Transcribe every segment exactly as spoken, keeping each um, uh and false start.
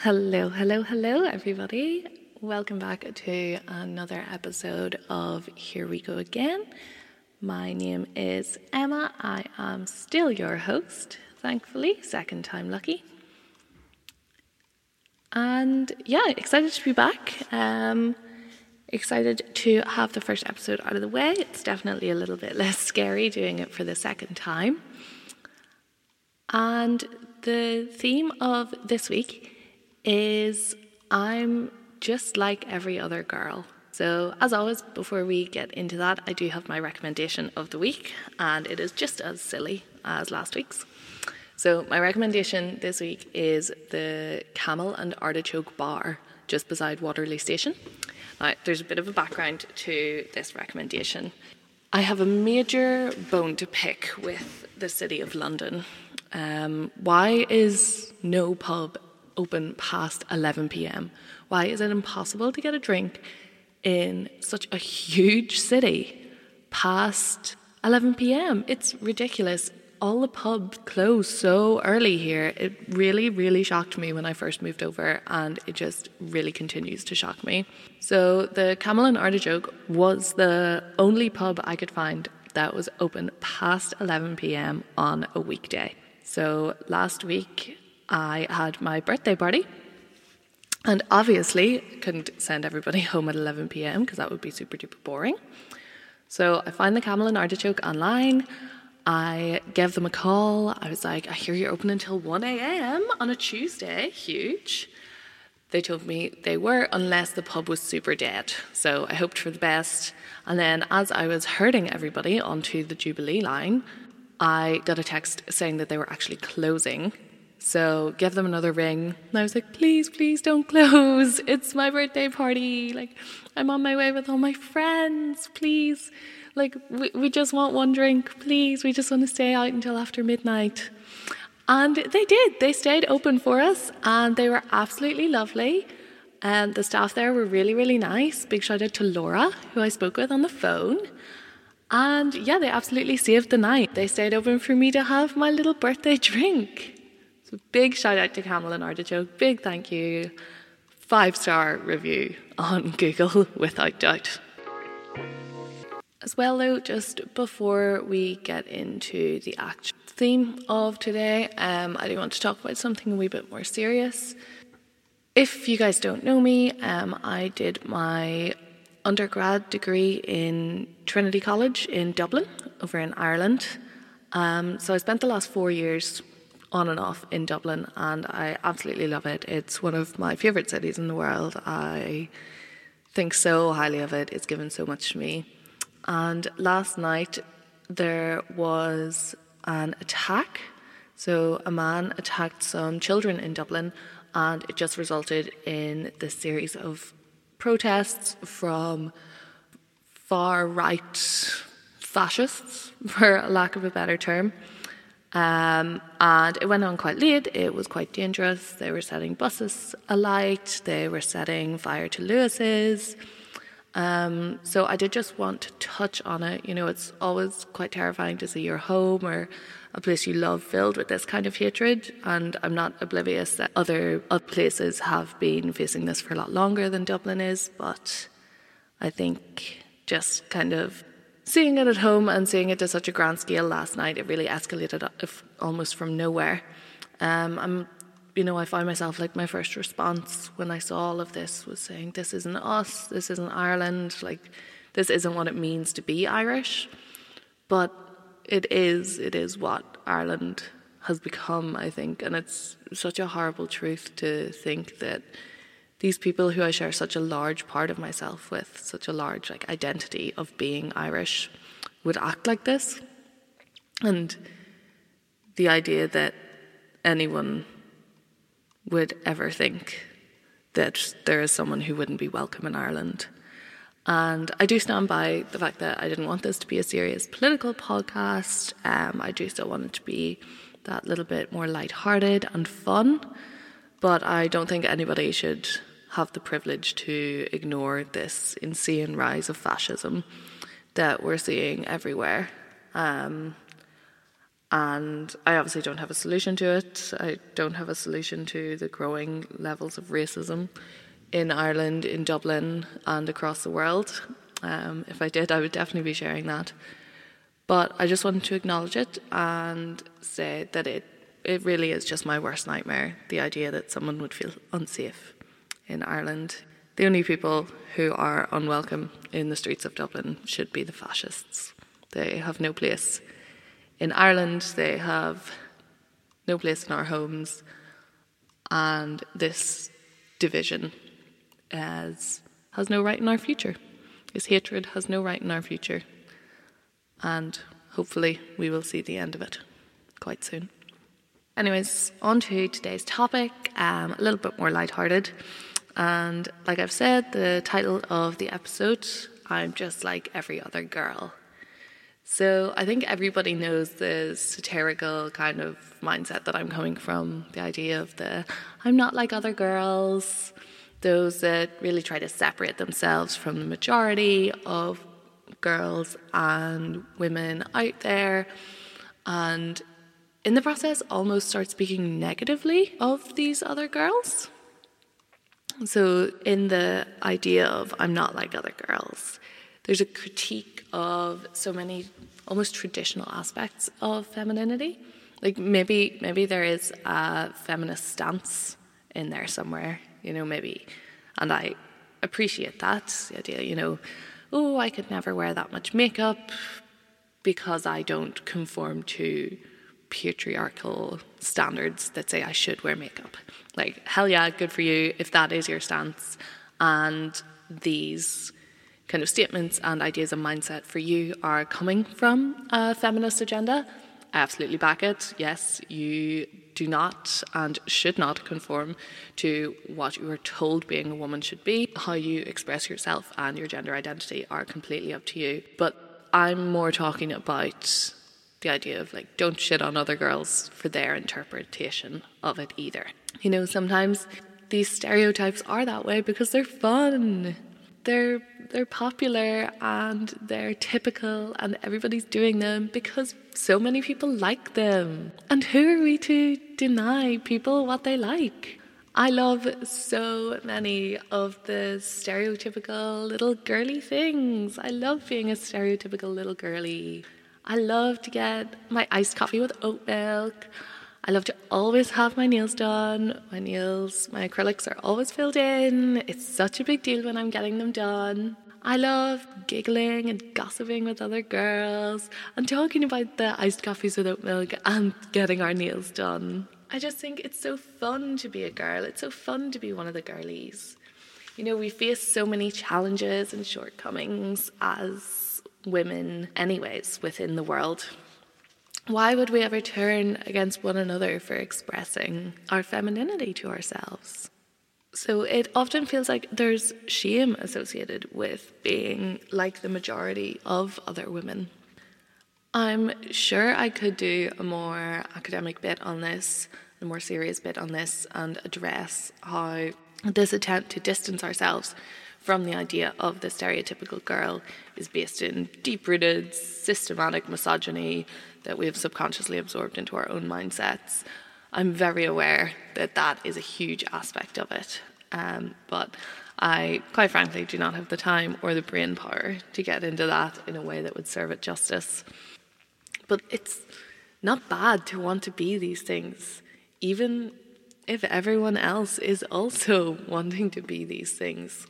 Hello, hello, hello, everybody. Welcome back to another episode of Here We Go Again. My name is Emma. I am still your host, thankfully, second time lucky. And yeah, excited to be back. Um, excited to have the first episode out of the way. It's definitely a little bit less scary doing it for the second time. And the theme of this week is I'm just like every other girl. So as always, before we get into that, I do have my recommendation of the week, and it is just as silly as last week's. So my recommendation this week is the Camel and Artichoke Bar just beside Waterloo Station. Now, there's a bit of a background to this recommendation. I have a major bone to pick with the City of London. Um, why is no pub open past eleven p.m? Why is it impossible to get a drink in such a huge city past eleven p.m? It's ridiculous. All the pubs close so early here. It really, really shocked me when I first moved over, and it just really continues to shock me. So the Camel and Artichoke was the only pub I could find that was open past eleven p.m. on a weekday. So last week I had my birthday party, and obviously couldn't send everybody home at eleven p.m. because that would be super duper boring. So I find the Camel and Artichoke online. I gave them a call. I was like, I hear you're open until one a.m. on a Tuesday. Huge. They told me they were, unless the pub was super dead. So I hoped for the best. And then as I was herding everybody onto the Jubilee line, I got a text saying that they were actually closing. So gave them another ring, and I was like, please, please don't close. It's my birthday party. Like, I'm on my way with all my friends. Please. Like, we, we just want one drink. Please. We just want to stay out until after midnight. And they did. They stayed open for us, and they were absolutely lovely. And the staff there were really, really nice. Big shout out to Laura, who I spoke with on the phone. And yeah, they absolutely saved the night. They stayed open for me to have my little birthday drink. So big shout out to Camel and Artichoke. Big thank you. Five star review on Google, without doubt. As well though, just before we get into the actual theme of today, um, I do want to talk about something a wee bit more serious. If you guys don't know me, um, I did my undergrad degree in Trinity College in Dublin, over in Ireland. Um, so I spent the last four years on and off in Dublin, and I absolutely love it. It's one of my favourite cities in the world. I think so highly of it. It's given so much to me. And last night there was an attack. So a man attacked some children in Dublin, and it just resulted in this series of protests from far-right fascists, for lack of a better term. Um, and it went on quite late. It was quite dangerous. They were setting buses alight. They were setting fire to Lewis's. Um, so I did just want to touch on it. You know, it's always quite terrifying to see your home or a place you love filled with this kind of hatred, and I'm not oblivious that other, other places have been facing this for a lot longer than Dublin is, but I think just kind of seeing it at home and seeing it to such a grand scale last night, it really escalated almost from nowhere. Um, I'm, you know, I find myself, like, my first response when I saw all of this was saying, this isn't us, this isn't Ireland, like, this isn't what it means to be Irish. But it is, it is what Ireland has become, I think, and it's such a horrible truth to think that these people who I share such a large part of myself with, such a large like identity of being Irish, would act like this. And the idea that anyone would ever think that there is someone who wouldn't be welcome in Ireland. And I do stand by the fact that I didn't want this to be a serious political podcast. Um, I do still want it to be that little bit more lighthearted and fun. But I don't think anybody should have the privilege to ignore this insane rise of fascism that we're seeing everywhere. Um, And I obviously don't have a solution to it. I don't have a solution to the growing levels of racism in Ireland, in Dublin, and across the world. Um, if I did, I would definitely be sharing that. But I just wanted to acknowledge it and say that it, it really is just my worst nightmare, the idea that someone would feel unsafe in Ireland. The only people who are unwelcome in the streets of Dublin should be the fascists. They have no place in Ireland, they have no place in our homes, and this division has, has no right in our future. This hatred has no right in our future, and hopefully we will see the end of it quite soon. Anyways, on to today's topic, um, a little bit more lighthearted. And like I've said, the title of the episode, I'm just like every other girl. So I think everybody knows the satirical kind of mindset that I'm coming from, the idea of the I'm not like other girls, those that really try to separate themselves from the majority of girls and women out there, and in the process almost start speaking negatively of these other girls. So in the idea of I'm not like other girls, there's a critique of so many almost traditional aspects of femininity. Like maybe maybe there is a feminist stance in there somewhere, you know, maybe. And I appreciate that, the idea, you know, oh, I could never wear that much makeup because I don't conform to patriarchal standards that say I should wear makeup. Like, hell yeah, good for you if that is your stance. And these kind of statements and ideas and mindset for you are coming from a feminist agenda. I absolutely back it. Yes, you do not and should not conform to what you are told being a woman should be. How you express yourself and your gender identity are completely up to you. But I'm more talking about the idea of like, don't shit on other girls for their interpretation of it either. You know, sometimes these stereotypes are that way because they're fun. They're they're popular and they're typical and everybody's doing them because so many people like them. And who are we to deny people what they like? I love so many of the stereotypical little girly things. I love being a stereotypical little girly. I love to get my iced coffee with oat milk. I love to always have my nails done. My nails, my acrylics are always filled in. It's such a big deal when I'm getting them done. I love giggling and gossiping with other girls and talking about the iced coffees with oat milk and getting our nails done. I just think it's so fun to be a girl. It's so fun to be one of the girlies. You know, we face so many challenges and shortcomings as women anyways within the world. Why would we ever turn against one another for expressing our femininity to ourselves? So it often feels like there's shame associated with being like the majority of other women. I'm sure I could do a more academic bit on this, a more serious bit on this, and address how this attempt to distance ourselves from the idea of the stereotypical girl is based in deep-rooted, systematic misogyny that we have subconsciously absorbed into our own mindsets. I'm very aware that that is a huge aspect of it, um, but I, quite frankly, do not have the time or the brain power to get into that in a way that would serve it justice. But it's not bad to want to be these things, even if everyone else is also wanting to be these things.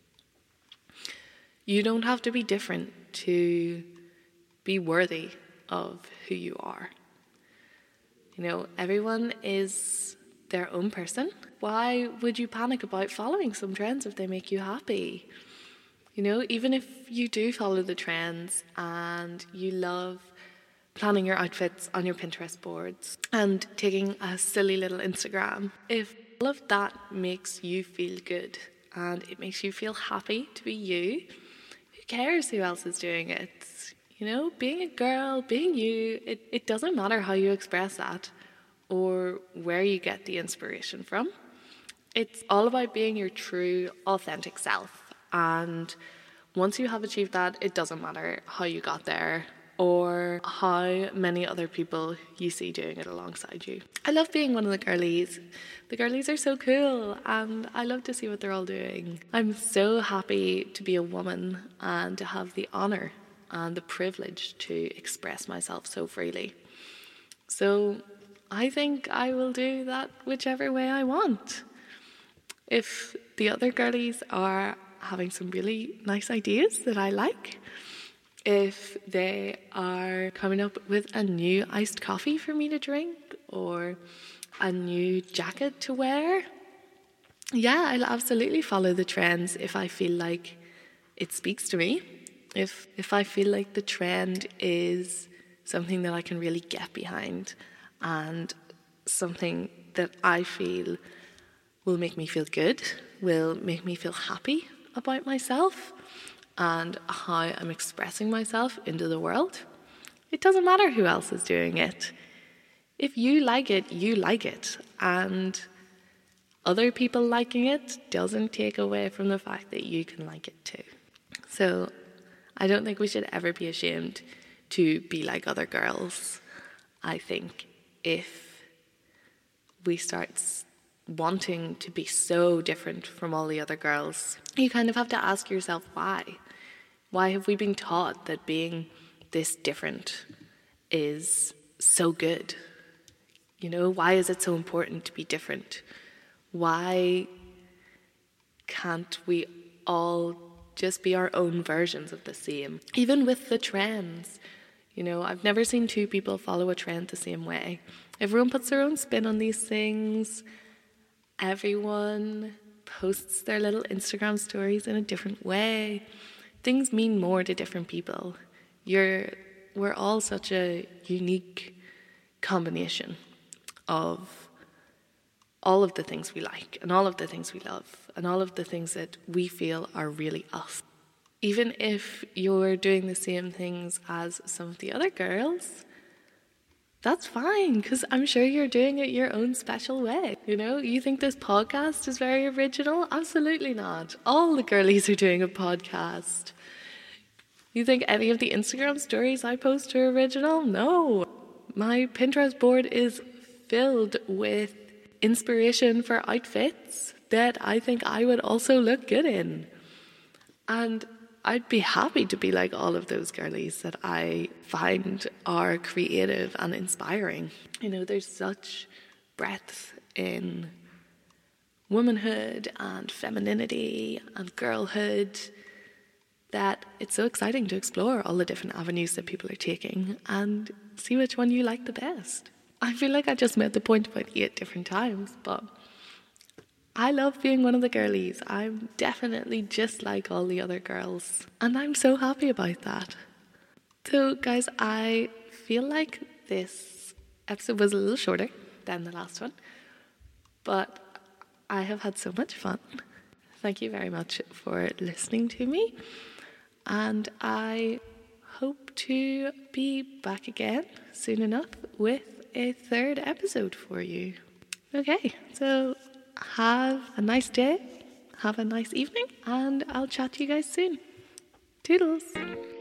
You don't have to be different to be worthy of who you are. You know, everyone is their own person. Why would you panic about following some trends if they make you happy? You know, even if you do follow the trends and you love planning your outfits on your Pinterest boards and taking a silly little Instagram, if all of that makes you feel good and it makes you feel happy to be you, who cares who else is doing it? You know, being a girl, being you, it, it doesn't matter how you express that or where you get the inspiration from. It's all about being your true, authentic self. And once you have achieved that, it doesn't matter how you got there or how many other people you see doing it alongside you. I love being one of the girlies. The girlies are so cool and I love to see what they're all doing. I'm so happy to be a woman and to have the honour and the privilege to express myself so freely. So I think I will do that whichever way I want. If the other girlies are having some really nice ideas that I like, if they are coming up with a new iced coffee for me to drink or a new jacket to wear, yeah, I'll absolutely follow the trends if I feel like it speaks to me. If if I feel like the trend is something that I can really get behind and something that I feel will make me feel good, will make me feel happy about myself and how I'm expressing myself into the world. It doesn't matter who else is doing it. If you like it, you like it. And other people liking it doesn't take away from the fact that you can like it too. So I don't think we should ever be ashamed to be like other girls. I think if we start wanting to be so different from all the other girls, you kind of have to ask yourself why. Why have we been taught that being this different is so good? You know, why is it so important to be different? Why can't we all just be our own versions of the same? Even with the trends, you know, I've never seen two people follow a trend the same way. Everyone puts their own spin on these things. Everyone posts their little Instagram stories in a different way. Things mean more to different people. You're, we're all such a unique combination of all of the things we like and all of the things we love and all of the things that we feel are really us. Even if you're doing the same things as some of the other girls, that's fine, because I'm sure you're doing it your own special way. You know, you think this podcast is very original? Absolutely not. All the girlies are doing a podcast. You think any of the Instagram stories I post are original? No. My Pinterest board is filled with inspiration for outfits that I think I would also look good in. And I'd be happy to be like all of those girlies that I find are creative and inspiring. You know, there's such breadth in womanhood and femininity and girlhood that it's so exciting to explore all the different avenues that people are taking and see which one you like the best. I feel like I just made the point about eight different times, but I love being one of the girlies. I'm definitely just like all the other girls, and I'm so happy about that. So, guys, I feel like this episode was a little shorter than the last one, but I have had so much fun. Thank you very much for listening to me, and I hope to be back again soon enough with a third episode for you. Okay, so have a nice day, have a nice evening, and I'll chat to you guys soon. Toodles!